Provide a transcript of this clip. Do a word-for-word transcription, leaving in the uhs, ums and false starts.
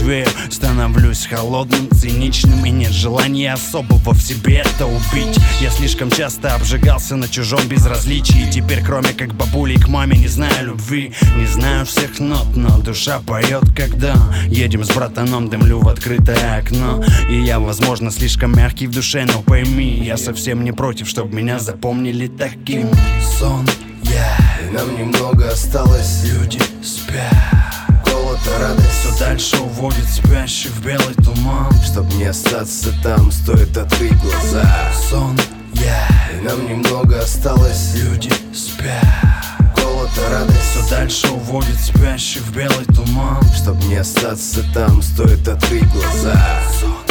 мертвею. Становлюсь холодным, циничным, и нет желания особого в себе это убить. Я слишком часто обжигался на чужом безразличии. Теперь кроме как бабули к маме не знаю любви. Не знаю всех нот, но душа поет, когда едем с братаном, дымлю в открытое окно. И я, возможно, слишком мягкий в душе, но пойми, я совсем не против, чтобы меня запомнили таким. Сон, я, и нам немного осталось. Люди спят, голод и радость все дальше уводит спящих в белый туман. Чтоб не остаться там, стоит открыть глаза. Сон, я, и нам немного осталось. Люди спят, голод и радость все дальше уводит спящих в белый туман. Чтоб не остаться там, стоит открыть глаза. Сон.